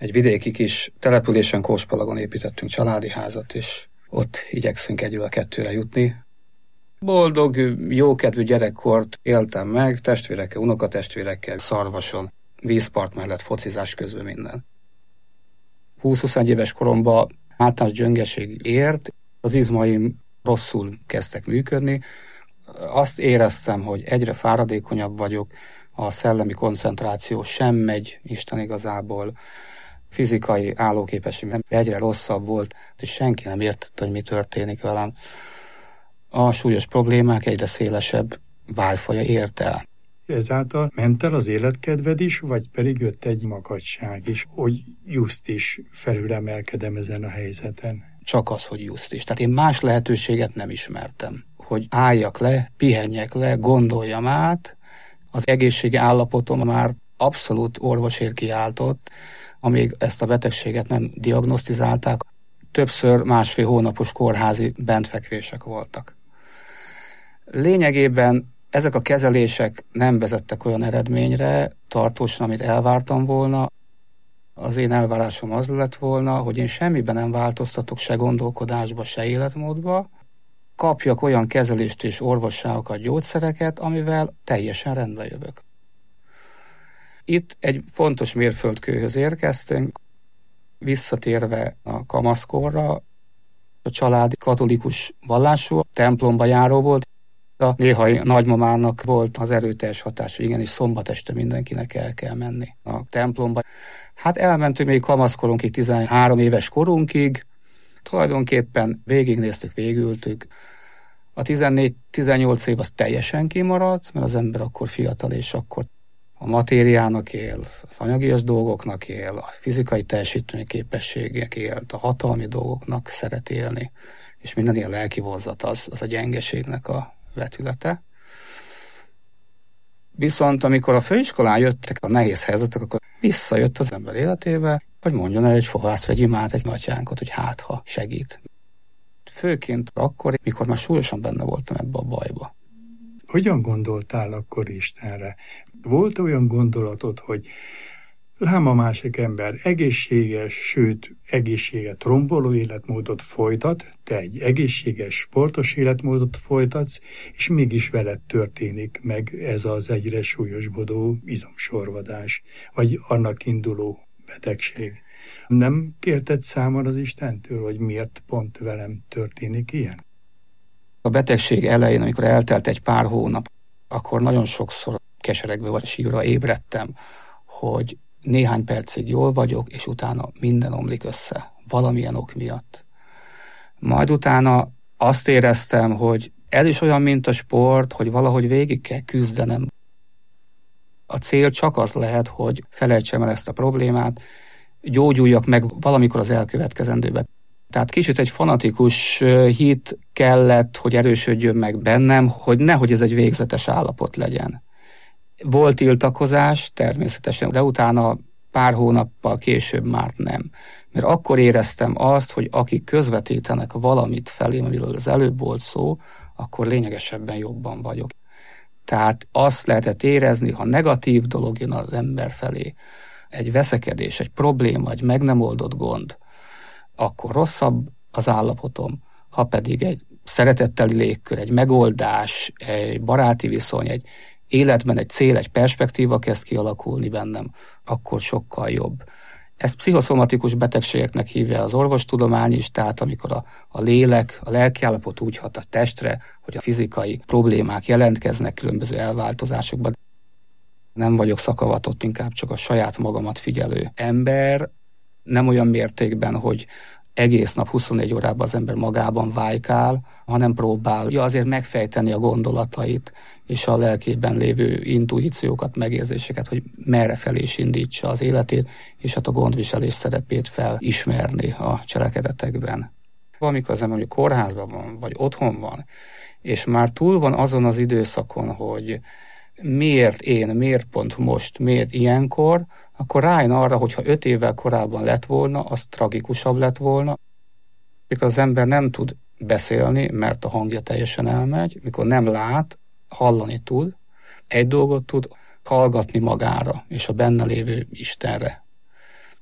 egy vidéki kis településen, Kóspalagon építettünk családi házat, és ott igyekszünk egyről a kettőre jutni. Boldog, jókedvű gyerekkort éltem meg, testvérekkel, unokatestvérekkel, Szarvason, vízpart mellett, focizás közben minden. 20-21 éves koromban általános gyöngeség ért, az izmaim rosszul kezdtek működni. Azt éreztem, hogy egyre fáradékonyabb vagyok, a szellemi koncentráció sem megy, Isten igazából, fizikai állóképességem egyre rosszabb volt, és senki nem értette, hogy mi történik velem. A súlyos problémák egyre szélesebb válfaja ért el. Ezáltal ment el az életkedved is, vagy pedig jött egy makacság is, hogy just is felülemelkedem ezen a helyzeten? Csak az, hogy just is. Tehát én más lehetőséget nem ismertem. Hogy álljak le, pihenjek le, gondoljam át, az egészségi állapotom már abszolút orvosért kiáltott, amíg ezt a betegséget nem diagnosztizálták, többször 1,5 hónapos kórházi bentfekvések voltak. Lényegében ezek a kezelések nem vezettek olyan eredményre tartósan, amit elvártam volna. Az én elvárásom az lett volna, hogy én semmiben nem változtatok, se gondolkodásba, se életmódba, kapjak olyan kezelést és orvosságokat, gyógyszereket, amivel teljesen rendbe jövök. Itt egy fontos mérföldkőhöz érkeztünk, visszatérve a kamaszkorra, a család katolikus vallású, templomba járó volt. A néhai nagymamának volt az erőteljes hatás, hogy igenis szombat este mindenkinek el kell menni a templomba. Hát elmentünk még kamaszkorunkig, 13 éves korunkig, tulajdonképpen végignéztük, végültük. A 14-18 év az teljesen kimaradt, mert az ember akkor fiatal, és akkor a matériának él, az anyagias dolgoknak él, a fizikai teljesítményképességek élt, a hatalmi dolgoknak szeret élni, és minden ilyen lelki vonzat az a gyengeségnek a vetülete. Viszont amikor a főiskolán jöttek a nehéz helyzetek, akkor visszajött az ember életébe, hogy mondjon el egy fohász, vagy imád egy atyánkot, hogy hát ha segít. Főként akkor, mikor már súlyosan benne voltam ebbe a bajba. Hogyan gondoltál akkor Istenre? Volt olyan gondolatod, hogy lám a másik ember egészséges, sőt egészséget romboló életmódot folytat, te egy egészséges, sportos életmódot folytatsz, és mégis veled történik meg ez az egyre súlyosbodó izomsorvadás, vagy annak induló betegség. Nem kérted számon az Istentől, hogy miért pont velem történik ilyen? A betegség elején, amikor eltelt egy pár hónap, akkor nagyon sokszor keseregve vagy sírva ébredtem, hogy néhány percig jól vagyok, és utána minden omlik össze, valamilyen ok miatt. Majd utána azt éreztem, hogy ez is olyan, mint a sport, hogy valahogy végig kell küzdenem. A cél csak az lehet, hogy felejtsem el ezt a problémát, gyógyuljak meg valamikor az elkövetkezendőben. Tehát kicsit egy fanatikus hit kellett, hogy erősödjön meg bennem, hogy nehogy ez egy végzetes állapot legyen. Volt tiltakozás természetesen, de utána pár hónappal később már nem. Mert akkor éreztem azt, hogy akik közvetítenek valamit felém, amiről az előbb volt szó, akkor lényegesebben jobban vagyok. Tehát azt lehetett érezni, ha negatív dolog jön az ember felé, egy veszekedés, egy probléma, egy meg nem oldott gond, akkor rosszabb az állapotom, ha pedig egy szeretetteli légkör, egy megoldás, egy baráti viszony, egy életben egy cél, egy perspektíva kezd kialakulni bennem, akkor sokkal jobb. Ezt pszichoszomatikus betegségeknek hívja az orvostudomány is, tehát amikor a lélek, a lelkiállapot úgy hat a testre, hogy a fizikai problémák jelentkeznek különböző elváltozásokban. Nem vagyok szakavatott, inkább csak a saját magamat figyelő ember, nem olyan mértékben, hogy egész nap 24 órában az ember magában vájkál, hanem próbálja azért megfejteni a gondolatait és a lelkében lévő intuíciókat, megérzéseket, hogy merre felé is indítsa az életét, és hát a gondviselés szerepét felismerni a cselekedetekben. Amikor az ember mondjuk kórházban van, vagy otthon van, és már túl van azon az időszakon, hogy miért én, miért pont most, miért ilyenkor, akkor rájön arra, hogy ha 5 évvel korábban lett volna, az tragikusabb lett volna. Mikor az ember nem tud beszélni, mert a hangja teljesen elmegy, mikor nem lát, hallani tud, egy dolgot tud, hallgatni magára és a benne lévő Istenre.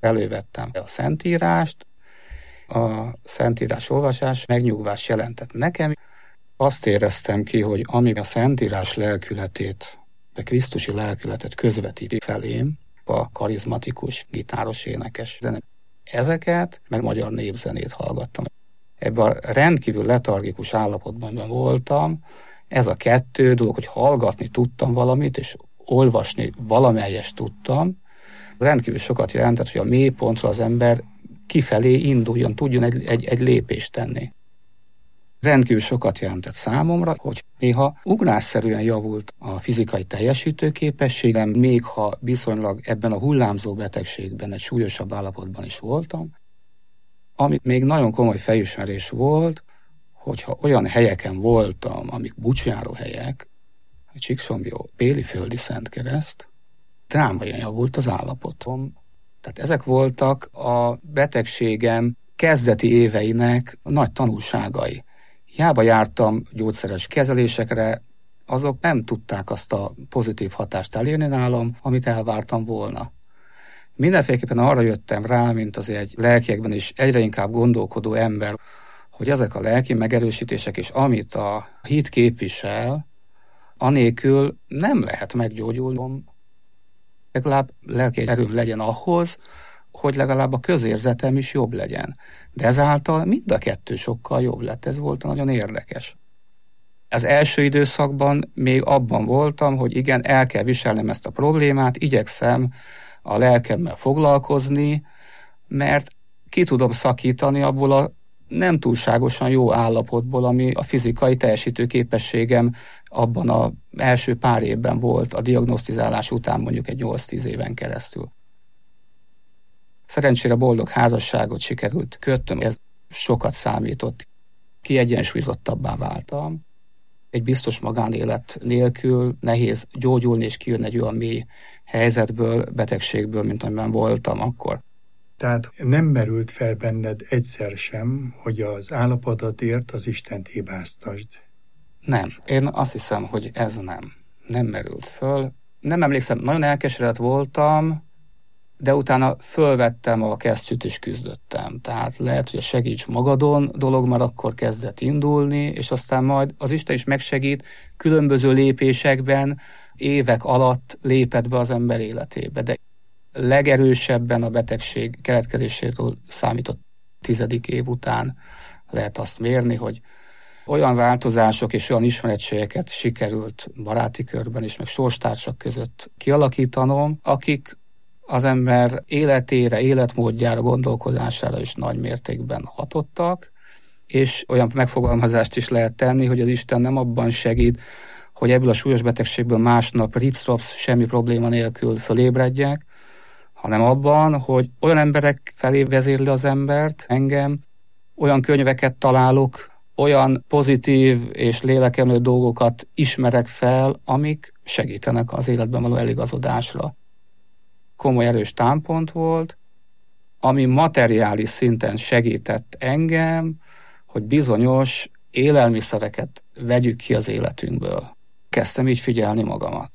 elővettem a Szentírást, a Szentírás olvasás megnyugvás jelentett nekem. Azt éreztem ki, hogy ami a Szentírás lelkületét, a krisztusi lelkületet közvetíti felém, a karizmatikus, gitáros, énekes zene. Ezeket, meg magyar népzenét hallgattam. Ebben a rendkívül letargikus állapotban voltam. Ez a kettő dolog, hogy hallgatni tudtam valamit, és olvasni valamelyest tudtam, rendkívül sokat jelentett, hogy a mélypontra az ember kifelé induljon, tudjon egy lépést tenni. Rendkívül sokat jelentett számomra, hogy néha ugrásszerűen javult a fizikai teljesítőképességem, még ha viszonylag ebben a hullámzó betegségben egy súlyosabb állapotban is voltam. Ami még nagyon komoly felismerés volt, hogyha olyan helyeken voltam, amik bucsjáró helyek, Csíkszomjó, Péliföldi Szentkereszt, drámaian javult az állapotom. Tehát ezek voltak a betegségem kezdeti éveinek nagy tanulságai. Hiába jártam gyógyszeres kezelésekre, azok nem tudták azt a pozitív hatást elérni nálam, amit elvártam volna. Mindenféleképpen arra jöttem rá, mint azért egy lelkiekben is egyre inkább gondolkodó ember, hogy ezek a lelki megerősítések és amit a hit képvisel, anélkül nem lehet meggyógyulnom. Legalább lelki erőm legyen ahhoz, hogy legalább a közérzetem is jobb legyen. De ezáltal mind a kettő sokkal jobb lett. Ez volt nagyon érdekes. Az első időszakban még abban voltam, hogy igen, el kell viselnem ezt a problémát, igyekszem a lelkemmel foglalkozni, mert ki tudom szakítani abból a nem túlságosan jó állapotból, ami a fizikai teljesítőképességem abban az első pár évben volt, a diagnosztizálás után mondjuk egy 8-10 éven keresztül. Szerencsére boldog házasságot sikerült kötnöm, ez sokat számított, kiegyensúlyozottabbá váltam. Egy biztos magánélet nélkül nehéz gyógyulni és kijönni egy olyan mély helyzetből, betegségből, mint amiben voltam akkor. Tehát nem merült fel benned egyszer sem, hogy az állapotodért az Istent hibáztasd? Nem. Én azt hiszem, hogy ez nem merült föl. Nem emlékszem, nagyon elkeseredett voltam, de utána fölvettem a kesztyűt és küzdöttem. Tehát lehet, hogy a segíts magadon dolog már akkor kezdett indulni, és aztán majd az Isten is megsegít, különböző lépésekben évek alatt lépett be az ember életébe. De legerősebben a betegség keletkezésétől számított 10. év után lehet azt mérni, hogy olyan változások és olyan ismeretségeket sikerült baráti körben is, meg sorstársak között kialakítanom, akik az ember életére, életmódjára, gondolkodására is nagy mértékben hatottak, és olyan megfogalmazást is lehet tenni, hogy az Isten nem abban segít, hogy ebből a súlyos betegségből másnap rips-rops, semmi probléma nélkül fölébredjek, hanem abban, hogy olyan emberek felé vezérli az embert, engem, olyan könyveket találok, olyan pozitív és lélekemelő dolgokat ismerek fel, amik segítenek az életben való eligazodásra. Komoly erős támpont volt, ami materiális szinten segített engem, hogy bizonyos élelmiszereket vegyük ki az életünkből. Kezdtem így figyelni magamat.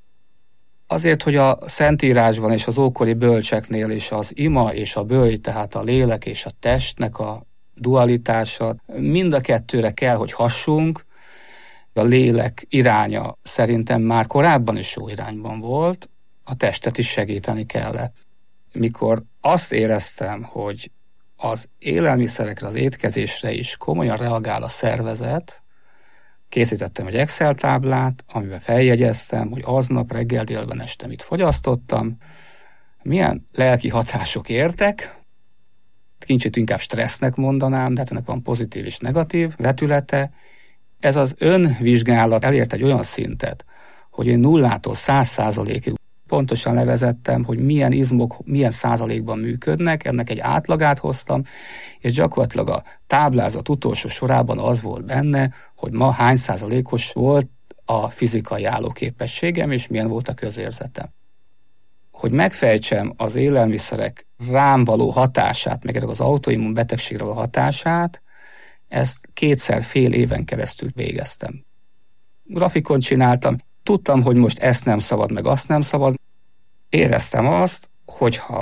Azért, hogy a Szentírásban és az ókori bölcseknél is az ima és a böly, tehát a lélek és a testnek a dualitása, mind a kettőre kell, hogy hassunk. A lélek iránya szerintem már korábban is jó irányban volt, a testet is segíteni kellett. Mikor azt éreztem, hogy az élelmiszerekre, az étkezésre is komolyan reagál a szervezet, készítettem egy Excel táblát, amiben feljegyeztem, hogy aznap reggel, délben, este mit fogyasztottam, milyen lelki hatások értek, kicsit inkább stressznek mondanám, de ennek van pozitív és negatív vetülete. Ez az önvizsgálat elért egy olyan szintet, hogy én 0-tól 100%-ig pontosan levezettem, hogy milyen izmok milyen százalékban működnek, ennek egy átlagát hoztam, és gyakorlatilag a táblázat utolsó sorában az volt benne, hogy ma hány százalékos volt a fizikai állóképességem, és milyen volt a közérzetem. Hogy megfejtsem az élelmiszerek rám való hatását, meg az autoimmun betegségre való hatását, ezt 2 fél éven keresztül végeztem. Grafikon csináltam, tudtam, hogy most ezt nem szabad, meg azt nem szabad. Éreztem azt, hogy ha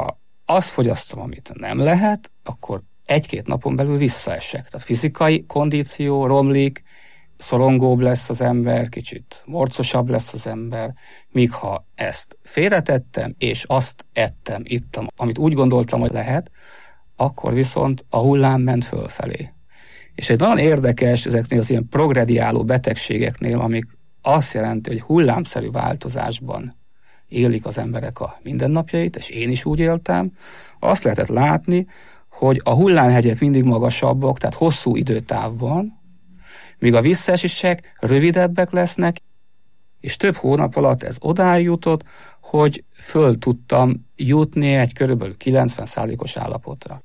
azt fogyasztom, amit nem lehet, akkor 1-2 napon belül visszaesek. Tehát fizikai kondíció romlik, szorongóbb lesz az ember, kicsit morcosabb lesz az ember, míg ha ezt félretettem, és azt ittam, amit úgy gondoltam, hogy lehet, akkor viszont a hullám ment fölfelé. És egy nagyon érdekes ezeknél az ilyen progrediáló betegségeknél, amik azt jelenti, hogy hullámszerű változásban élik az emberek a mindennapjait, és én is úgy éltem, azt lehetett látni, hogy a hullámhegyek mindig magasabbak, tehát hosszú időtávban, míg a visszaesések rövidebbek lesznek, és több hónap alatt ez odáig jutott, hogy föl tudtam jutni egy körülbelül 90%-os állapotra.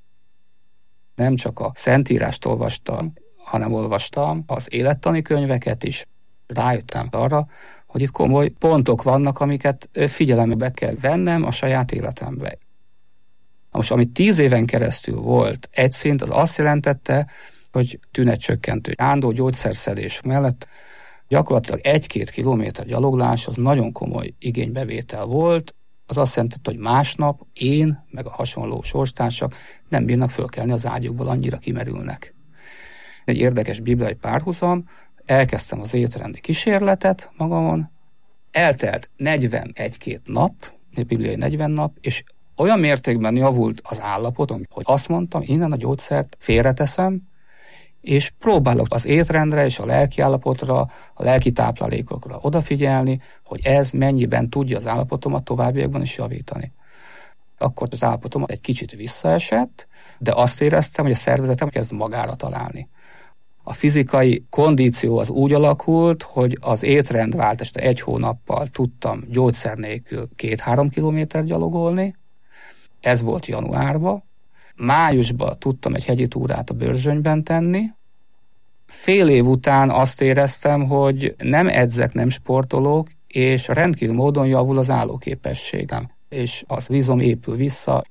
Nem csak a Szentírást olvastam, hanem olvastam az élettani könyveket is. Rájöttem arra, hogy itt komoly pontok vannak, amiket figyelembe kell vennem a saját életembe. Most, ami 10 éven keresztül volt egy szint, az azt jelentette, hogy tünetcsökkentő állandó gyógyszerszedés mellett gyakorlatilag 1-2 kilométer gyaloglás az nagyon komoly igénybevétel volt. Az azt jelentette, hogy másnap én, meg a hasonló sorstársak nem bírnak fölkelni az ágyukból, annyira kimerülnek. Egy érdekes bibliai párhuzam, elkezdtem az étrendi kísérletet magamon, eltelt 41-2 nap, a bibliai 40 nap, és olyan mértékben javult az állapotom, hogy azt mondtam, innen a gyógyszert félreteszem, és próbálok az étrendre és a lelki állapotra, a lelki táplálékokra odafigyelni, hogy ez mennyiben tudja az állapotomat továbbiakban is javítani. Akkor az állapotom egy kicsit visszaesett, de azt éreztem, hogy a szervezetem kezd magára találni. A fizikai kondíció az úgy alakult, hogy az étrendváltást 1 hónappal tudtam gyógyszer nélkül 2-3 kilométer gyalogolni. Ez volt januárban. Májusban tudtam egy hegyi túrát a Börzsönyben tenni. Fél év után azt éreztem, hogy nem edzek, nem sportolok, és rendkívül módon javul az állóképességem, és az izom épül vissza.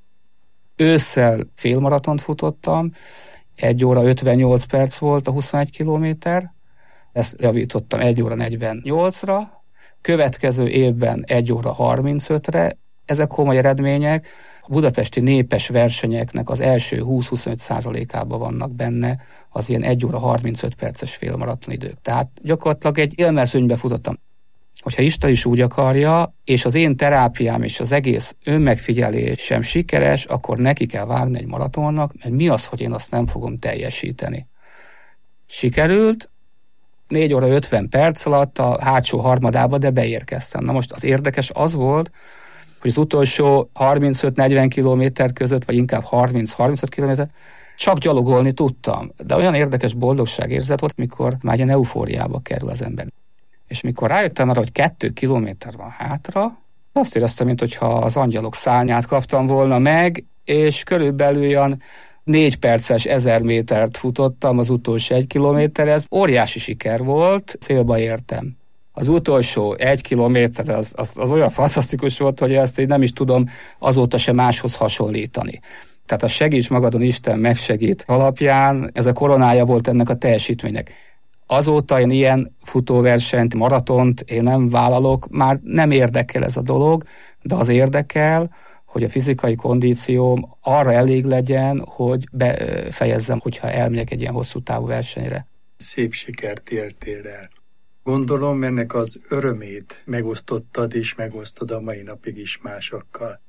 Ősszel félmaratont futottam, 1 óra 58 perc volt a 21 kilométer, ezt javítottam 1 óra 48-ra, következő évben 1 óra 35-re, ezek komoly eredmények. A budapesti népes versenyeknek az első 20-25%-ában vannak benne az ilyen 1 óra 35 perces félmaraton idők. Tehát gyakorlatilag egy élmezőnybe futottam. Hogyha Isten is úgy akarja, és az én terápiám és az egész önmegfigyelésem sikeres, akkor neki kell vágni egy maratonnak, mert mi az, hogy én azt nem fogom teljesíteni. Sikerült, 4 óra 50 perc alatt a hátsó harmadába, de beérkeztem. Na most az érdekes az volt, hogy az utolsó 35-40 kilométer között, vagy inkább 30-35 kilométer, csak gyalogolni tudtam. De olyan érdekes boldogságérzet volt, mikor már ilyen eufóriába kerül az ember. És mikor rájöttem arra, hogy 2 kilométer van hátra, azt éreztem, mintha az angyalok szárnyát kaptam volna meg, és körülbelül olyan 4 perces 1000 métert futottam az utolsó 1 kilométer, ez óriási siker volt, célba értem. Az utolsó 1 kilométer az olyan fantasztikus volt, hogy ezt én nem is tudom azóta sem máshoz hasonlítani. Tehát a segíts magadon, Isten megsegít alapján, ez a koronája volt ennek a teljesítménynek. Azóta én ilyen futóversenyt, maratont én nem vállalok, már nem érdekel ez a dolog, de az érdekel, hogy a fizikai kondícióm arra elég legyen, hogy befejezzem, hogyha elmegyek egy ilyen hosszú távú versenyre. Szép sikert éltél el. Gondolom, ennek az örömét megosztottad és megosztod a mai napig is másokkal.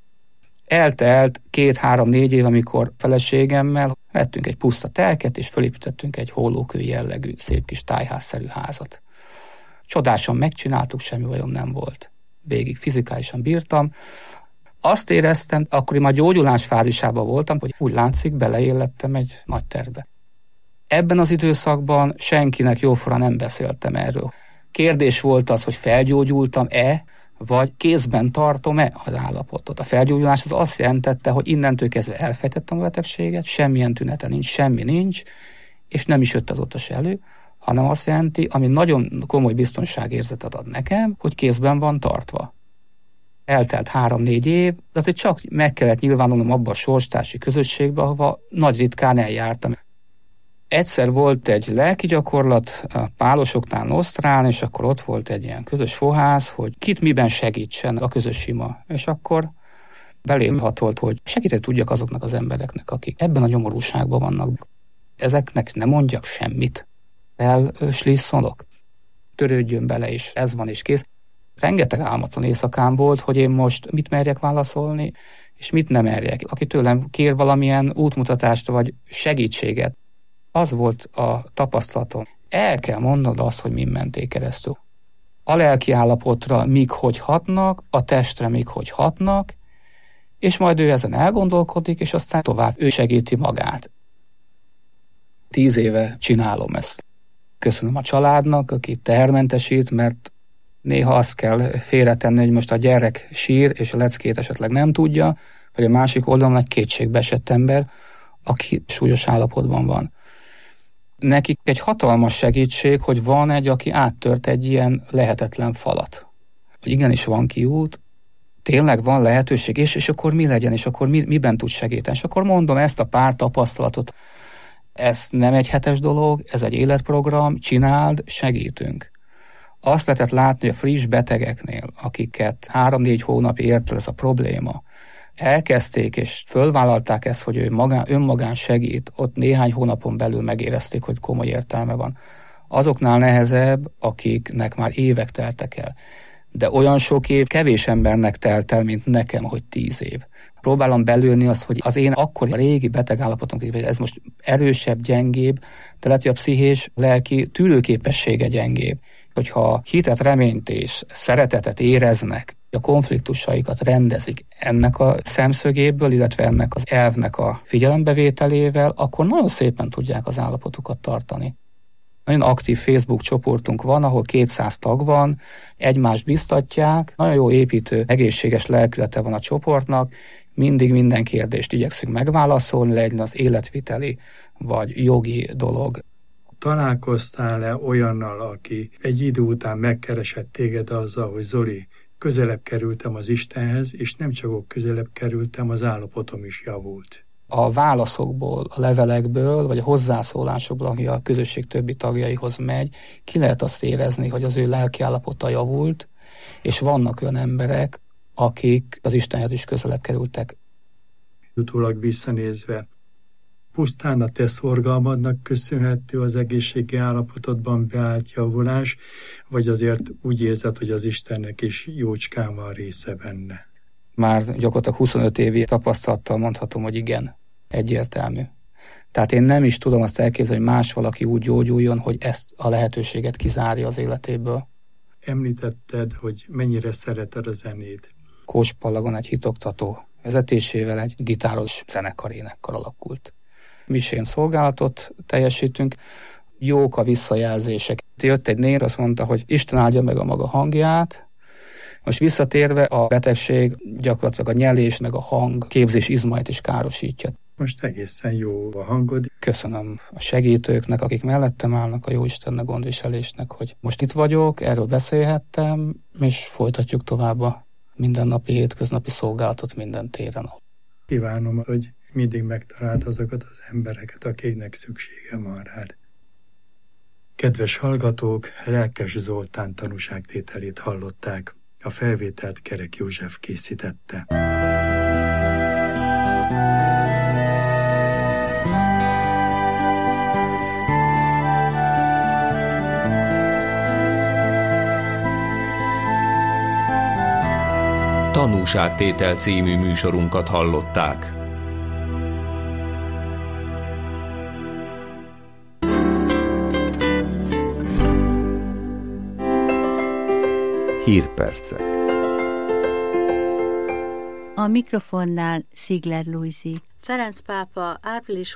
Eltelt 2-3-4 év, amikor feleségemmel vettünk egy puszta telket, és fölépítettünk egy hollókő jellegű, szép kis tájházszerű házat. Csodásan megcsináltuk, semmi bajom nem volt. Végig fizikálisan bírtam. Azt éreztem, akkor én már gyógyulás fázisában voltam, hogy úgy látszik, beleillettem egy nagy tervbe. Ebben az időszakban senkinek jóforra nem beszéltem erről. Kérdés volt az, hogy felgyógyultam-e, vagy kézben tartom-e az állapotot. A felgyógyulás az azt jelentette, hogy innentől kezdve elfejtettem a betegséget, semmilyen tünete nincs, semmi nincs, és nem is jött azóta se elő, hanem azt jelenti, ami nagyon komoly biztonságérzetet ad nekem, hogy kézben van tartva. Eltelt 3-4 év, de azért csak meg kellett nyilvánulnom abba a sorstársi közösségbe, ahova nagy ritkán eljártam. Egyszer volt egy lelki gyakorlat a Pálosoknál, Nosztrán, és akkor ott volt egy ilyen közös fohász, hogy kit miben segítsen a közös ima. És akkor belém hatolt, hogy segíteni tudjak azoknak az embereknek, akik ebben a nyomorúságban vannak. Ezeknek nem mondjak semmit. Elslisszolok. Törődjön bele, és ez van, és kész. Rengeteg álmatlan éjszakám volt, hogy én most mit merjek válaszolni, és mit nem merjek. Aki tőlem kér valamilyen útmutatást, vagy segítséget, az volt a tapasztalatom. El kell mondanod azt, hogy min menték keresztül. A lelki állapotra mik hogy hatnak, a testre mik hogy hatnak, és majd ő ezen elgondolkodik, és aztán tovább ő segíti magát. 10 éve csinálom ezt. Köszönöm a családnak, aki tehermentesít, mert néha azt kell félretenni, hogy most a gyerek sír, és a leckét esetleg nem tudja, vagy a másik oldalon egy kétségbeesett ember, aki súlyos állapotban van. Nekik egy hatalmas segítség, hogy van egy, aki áttört egy ilyen lehetetlen falat. Hogy igenis van kiút, tényleg van lehetőség, és akkor mi legyen, és akkor miben tud segíteni. És akkor mondom ezt a pár tapasztalatot. Ez nem egy hetes dolog, ez egy életprogram, csináld, segítünk. Azt lehetett látni, hogy a friss betegeknél, akiket 3-4 hónap ért ez a probléma, elkezdték és fölvállalták ezt, hogy ő önmagán segít, ott néhány hónapon belül megérezték, hogy komoly értelme van. Azoknál nehezebb, akiknek már évek teltek el. De olyan sok év kevés embernek telt el, mint nekem, hogy 10 év. Próbálom belőni azt, hogy az én akkori régi betegállapotom, ez most erősebb, gyengébb, de lehet, hogy a pszichés, lelki tűrőképessége gyengébb. Hogyha hitet, reményt és szeretetet éreznek, a konfliktusaikat rendezik ennek a szemszögéből, illetve ennek az elvnek a figyelembevételével, akkor nagyon szépen tudják az állapotukat tartani. Nagyon aktív Facebook csoportunk van, ahol 200 tag van, egymást biztatják, nagyon jó építő, egészséges lelkülete van a csoportnak, mindig minden kérdést igyekszünk megválaszolni, legyen az életviteli vagy jogi dolog. Találkoztál-e olyannal, aki egy idő után megkeresett téged azzal, hogy Zoli, közelebb kerültem az Istenhez, és nem csak ott közelebb kerültem, az állapotom is javult? A válaszokból, a levelekből, vagy a hozzászólásokból, ami a közösség többi tagjaihoz megy, ki lehet azt érezni, hogy az ő lelki állapota javult, és vannak olyan emberek, akik az Istenhez is közelebb kerültek. Utólag visszanézve, pusztán a te szorgalmadnak köszönhető az egészségi állapotodban beállt javulás, vagy azért úgy érzed, hogy az Istennek is jócskán van része benne? Már gyakorlatilag 25 évi tapasztalattal mondhatom, hogy igen, egyértelmű. Tehát én nem is tudom azt elképzelni, hogy más valaki úgy gyógyuljon, hogy ezt a lehetőséget kizárja az életéből. Említetted, hogy mennyire szereted a zenét. Kóspalagon egy hitoktató vezetésével egy gitáros zenekarénekkal alakult. Misén szolgálatot teljesítünk, jók a visszajelzések. Jött egy nér, azt mondta, hogy Isten áldja meg a maga hangját. Most visszatérve, a betegség gyakorlatilag a nyelés meg a hang képzés izmait is károsítja. Most egészen jó a hangod. Köszönöm a segítőknek, akik mellettem állnak, a Jóistennek, gondviselésnek, hogy most itt vagyok, erről beszélhettem, és folytatjuk tovább a mindennapi, hétköznapi szolgálatot minden téren. Kívánom, hogy mindig megtaláld azokat az embereket, akiknek szüksége van rád. Kedves hallgatók, Lelkes Zoltán tanúságtételét hallották. A felvételt Kerek József készítette. Tanúságtétel című műsorunkat hallották. Hírpercek. A mikrofonnál Szigler Lujzi. Ferenc pápa április